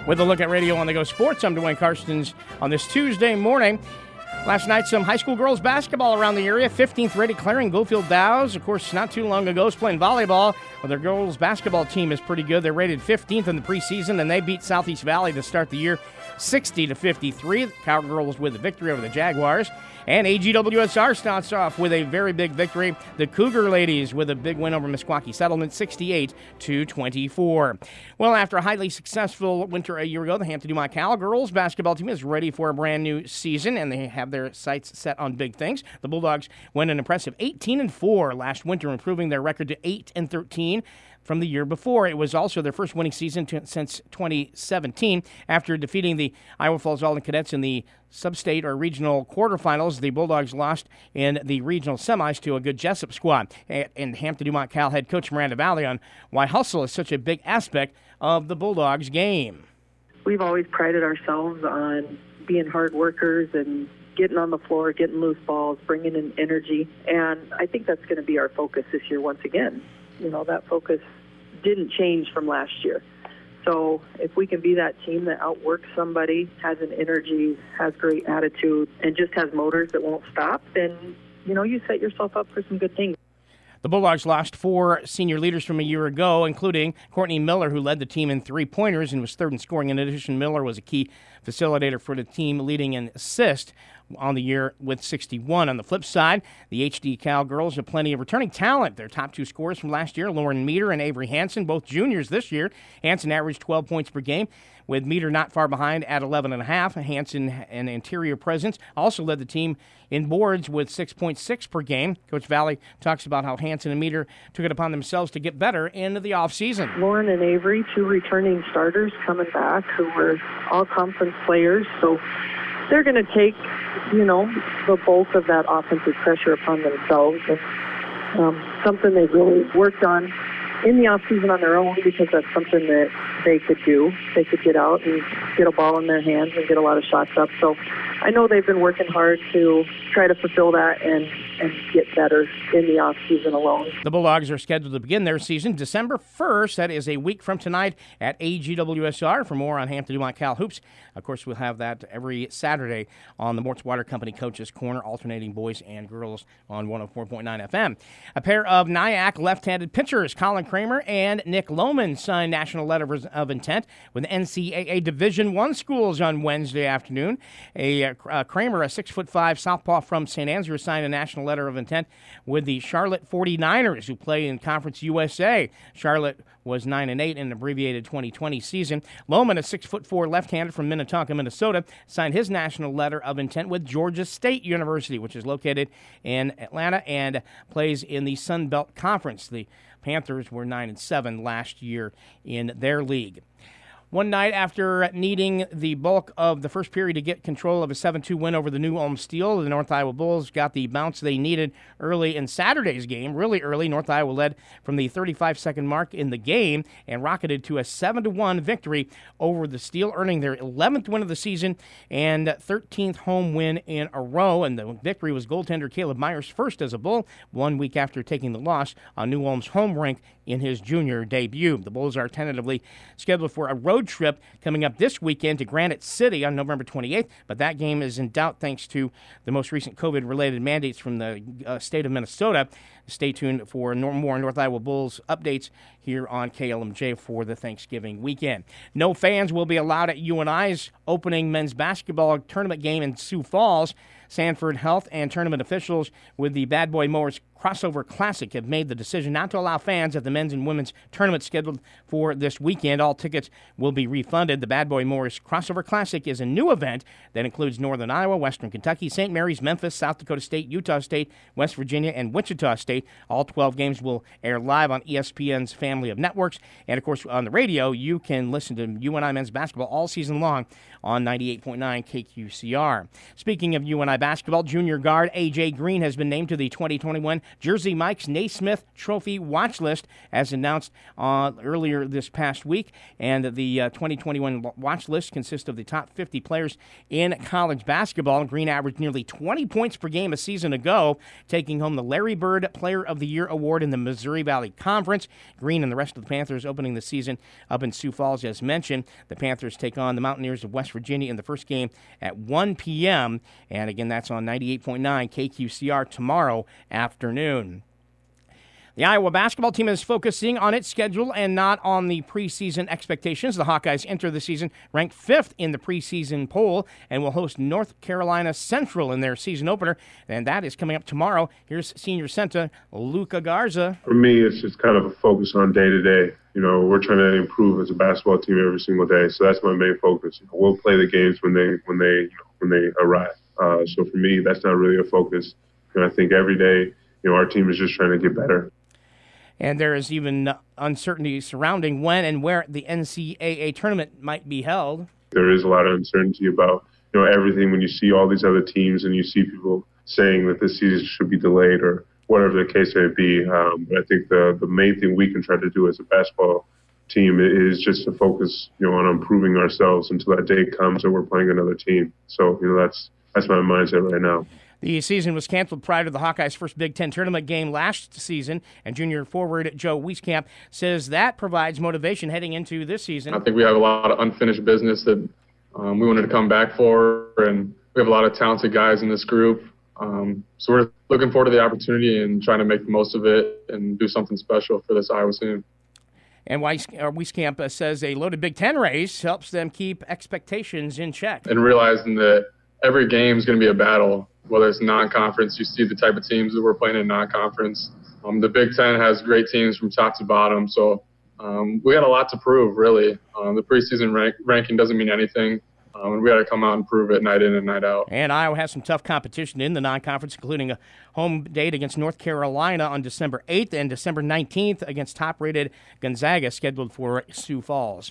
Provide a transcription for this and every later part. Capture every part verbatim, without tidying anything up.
With a look at Radio on the Go Sports, I'm Dwayne Karstens on this Tuesday morning. Last night, some high school girls basketball around the area. fifteenth rated Claring Gofield Dows. Of course, not too long ago, was playing volleyball. Well, their girls basketball team is pretty good. They're rated fifteenth in the preseason, and they beat Southeast Valley to start the year sixty to fifty-three. The Cowgirls with a victory over the Jaguars. And A G W S R starts off with a very big victory. The Cougar ladies with a big win over Meskwaki Settlement, sixty-eight to twenty-four. Well, after a highly successful winter a year ago, the Hampton Dumont Cowgirls basketball team is ready for a brand new season, and they have their sights set on big things. The Bulldogs went an impressive eighteen and four last winter, improving their record to eight and thirteen. From the year before. It was also their first winning season to, since twenty seventeen. After defeating the Iowa Falls Alden Cadets in the sub-state or regional quarterfinals, the Bulldogs lost in the regional semis to a good Jessup squad. And Hampton Dumont Cal head coach Miranda Valley on why hustle is such a big aspect of the Bulldogs game. We've always prided ourselves on being hard workers and getting on the floor, getting loose balls, bringing in energy. And I think that's going to be our focus this year once again. You know, that focus didn't change from last year. So if we can be that team that outworks somebody, has an energy, has great attitude, and just has motors that won't stop, then, you know, you set yourself up for some good things. The Bulldogs lost four senior leaders from a year ago, including Courtney Miller, who led the team in three-pointers and was third in scoring. In addition, Miller was a key facilitator for the team, leading in assist on the year with sixty-one. On the flip side, the H D Cowgirls have plenty of returning talent. Their top two scorers from last year, Lauren Meter and Avery Hansen, both juniors this year. Hansen averaged twelve points per game, with Meter not far behind at eleven and a half. Hansen, an interior presence, also led the team in boards with six point six per game. Coach Valley talks about how Hansen and Meter took it upon themselves to get better into the offseason. Lauren and Avery, two returning starters coming back who were all-conference players, so they're going to take, you know, the bulk of that offensive pressure upon themselves. And um, something they've really worked on in the offseason on their own, because that's something that they could do. They could get out and get a ball in their hands and get a lot of shots up. So I know they've been working hard to try to fulfill that and, and get better in the offseason alone. The Bulldogs are scheduled to begin their season December first. That is a week from tonight at A G W S R. For more on Hampton Dumont Cal Hoops, of course, we'll have that every Saturday on the Mort's Water Company Coaches Corner, alternating boys and girls on one oh four point nine F M. A pair of Nyack left-handed pitchers, Colin Kramer and Nick Lohman, signed national letters of intent with N C double A Division I schools on Wednesday afternoon. A uh, Kramer, a six foot five southpaw from Saint Andrew, signed a national letter of intent with the Charlotte forty-niners, who play in Conference U S A. Charlotte was nine and eight in an abbreviated twenty twenty season. Lohman, a six foot four left-hander from Minnetonka, Minnesota, signed his national letter of intent with Georgia State University, which is located in Atlanta and plays in the Sun Belt Conference. The Panthers were nine and seven last year in their league. One night after needing the bulk of the first period to get control of a seven two win over the New Ulm Steel, the North Iowa Bulls got the bounce they needed early in Saturday's game. Really early, North Iowa led from the thirty-five second mark in the game and rocketed to a seven to one victory over the Steel, earning their eleventh win of the season and thirteenth home win in a row. And the victory was goaltender Caleb Myers' first as a Bull, one week after taking the loss on New Ulm's home rink in his junior debut. The Bulls are tentatively scheduled for a road trip coming up this weekend to Granite City on November twenty-eighth, but that game is in doubt thanks to the most recent COVID-related mandates from the uh, state of Minnesota. Stay tuned for more North Iowa Bulls updates here on K L M J for the Thanksgiving weekend. No fans will be allowed at U N I's opening men's basketball tournament game in Sioux Falls. Sanford Health and tournament officials with the Bad Boy Mowers Crossover Classic have made the decision not to allow fans at the men's and women's tournament scheduled for this weekend. All tickets will be refunded. The Bad Boy Mowers Crossover Classic is a new event that includes Northern Iowa, Western Kentucky, Saint Mary's, Memphis, South Dakota State, Utah State, West Virginia, and Wichita State. All twelve games will air live on E S P N's family of networks. And, of course, on the radio, you can listen to U N I men's basketball all season long on ninety-eight point nine K Q C R. Speaking of U N I basketball, junior guard A J Green has been named to the twenty twenty-one Jersey Mike's Naismith Trophy watch list, as announced uh, earlier this past week. And the uh, twenty twenty-one watch list consists of the top fifty players in college basketball. Green averaged nearly twenty points per game a season ago, taking home the Larry Bird Player of the Year award in the Missouri Valley Conference. Green and the rest of the Panthers opening the season up in Sioux Falls, as mentioned. The Panthers take on the Mountaineers of West Virginia in the first game at one p.m. And again, that's on ninety-eight point nine K Q C R tomorrow afternoon. The Iowa basketball team is focusing on its schedule and not on the preseason expectations. The Hawkeyes enter the season ranked fifth in the preseason poll and will host North Carolina Central in their season opener, and that is coming up tomorrow. Here's senior center Luka Garza. For me, it's just kind of a focus on day-to-day. You know, we're trying to improve as a basketball team every single day, so that's my main focus. You know, we'll play the games when they when they you know, when they arrive. Uh, so for me, that's not really a focus. And I think every day, you know, our team is just trying to get better. And there is even uncertainty surrounding when and where the N C double A tournament might be held. There is a lot of uncertainty about, you know, everything when you see all these other teams and you see people saying that this season should be delayed or whatever the case may be. Um, but I think the, the main thing we can try to do as a basketball team is just to focus, you know, on improving ourselves until that day comes and we're playing another team. So, you know, that's that's my mindset right now. The season was canceled prior to the Hawkeyes' first Big Ten tournament game last season, and junior forward Joe Wieskamp says that provides motivation heading into this season. I think we have a lot of unfinished business that um, we wanted to come back for, and we have a lot of talented guys in this group. Um, so we're looking forward to the opportunity and trying to make the most of it and do something special for this Iowa team. And Wieskamp says a loaded Big Ten race helps them keep expectations in check. And realizing that every game is going to be a battle. Whether it's non-conference, you see the type of teams that we're playing in non-conference. Um, the Big Ten has great teams from top to bottom, so um, we got a lot to prove, really. Um, the preseason rank, ranking doesn't mean anything, um, and we got to come out and prove it night in and night out. And Iowa has some tough competition in the non-conference, including a home date against North Carolina on December eighth and December nineteenth against top-rated Gonzaga, scheduled for Sioux Falls.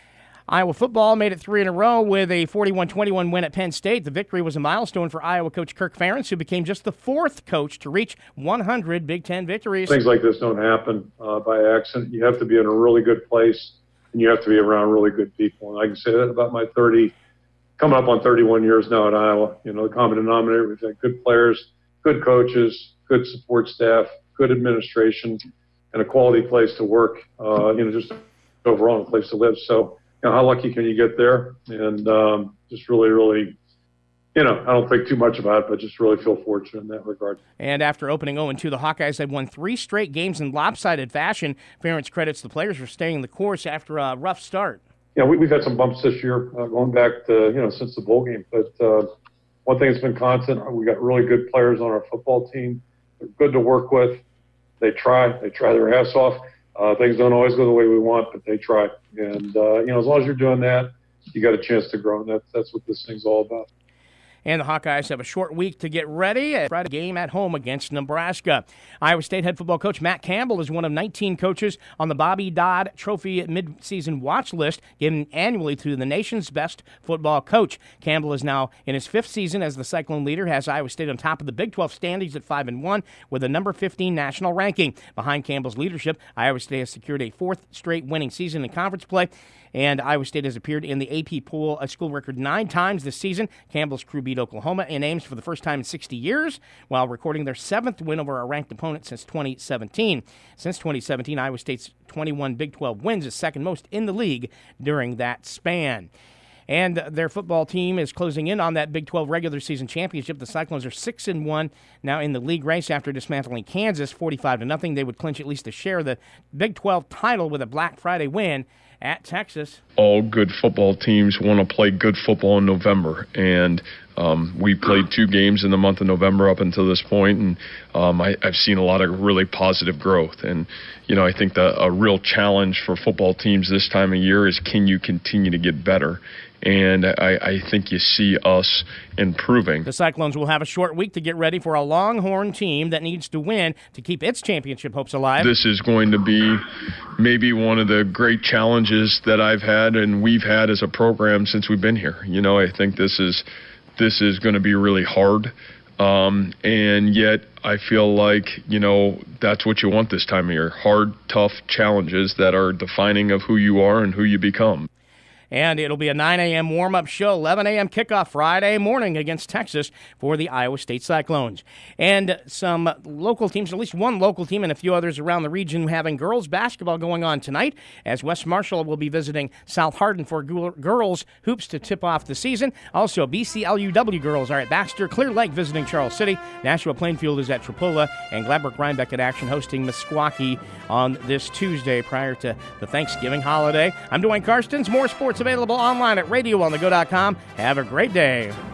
Iowa football made it three in a row with a forty-one twenty-one win at Penn State. The victory was a milestone for Iowa coach Kirk Ferentz, who became just the fourth coach to reach one hundred Big Ten victories. Things like this don't happen uh, by accident. You have to be in a really good place, and you have to be around really good people. And I can say that about my thirty, coming up on thirty-one years now at Iowa. You know, the common denominator, we've had good players, good coaches, good support staff, good administration, and a quality place to work, uh, you know, just overall a place to live. So, you know, how lucky can you get there? And um, just really, really, you know, I don't think too much about it, but just really feel fortunate in that regard. And after opening oh and two, the Hawkeyes had won three straight games in lopsided fashion. Ferentz credits the players for staying the course after a rough start. Yeah, we, we've had some bumps this year, uh, going back to, you know, since the bowl game. But uh, one thing that's been constant, we got really good players on our football team. They're good to work with. They try. They try their ass off. Uh, things don't always go the way we want, but they try. And, uh, you know, as long as you're doing that, you got a chance to grow, and that's, that's what this thing's all about. And the Hawkeyes have a short week to get ready. A Friday game at home against Nebraska. Iowa State head football coach Matt Campbell is one of nineteen coaches on the Bobby Dodd Trophy midseason watch list, given annually to the nation's best football coach. Campbell is now in his fifth season as the Cyclone leader, has Iowa State on top of the Big twelve standings at five and one with a number fifteen national ranking. Behind Campbell's leadership, Iowa State has secured a fourth straight winning season in conference play. And Iowa State has appeared in the A P poll a school record nine times this season. Campbell's crew beat Oklahoma in Ames for the first time in sixty years, while recording their seventh win over a ranked opponent since twenty seventeen. Since twenty seventeen, Iowa State's twenty-one Big twelve wins is second most in the league during that span. And their football team is closing in on that Big twelve regular season championship. The Cyclones are six and one now in the league race after dismantling Kansas forty-five to nothing. They would clinch at least a share of the Big twelve title with a Black Friday win at Texas. All good football teams want to play good football in November, and um, we played two games in the month of November up until this point, and um, I, I've seen a lot of really positive growth. And, you know, I think the, a real challenge for football teams this time of year is, can you continue to get better? And I, I think you see us improving. The Cyclones will have a short week to get ready for a Longhorn team that needs to win to keep its championship hopes alive. This is going to be maybe one of the great challenges that I've had and we've had as a program since we've been here. You know, I think this is this is going to be really hard. Um, and yet I feel like, you know, that's what you want this time of year. Hard, tough challenges that are defining of who you are and who you become. And it'll be a nine a.m. warm-up show, eleven a.m. kickoff Friday morning against Texas for the Iowa State Cyclones. And some local teams, at least one local team and a few others around the region, having girls basketball going on tonight, as West Marshall will be visiting South Hardin for girls hoops to tip off the season. Also, B C L U W girls are at Baxter, Clear Lake visiting Charles City, Nashua Plainfield is at Tripola, and Gladbrook-Rhinebeck at action hosting Meskwaki on this Tuesday prior to the Thanksgiving holiday. I'm Dwayne Karstens. More sports available online at radio on the go dot com. Have a great day.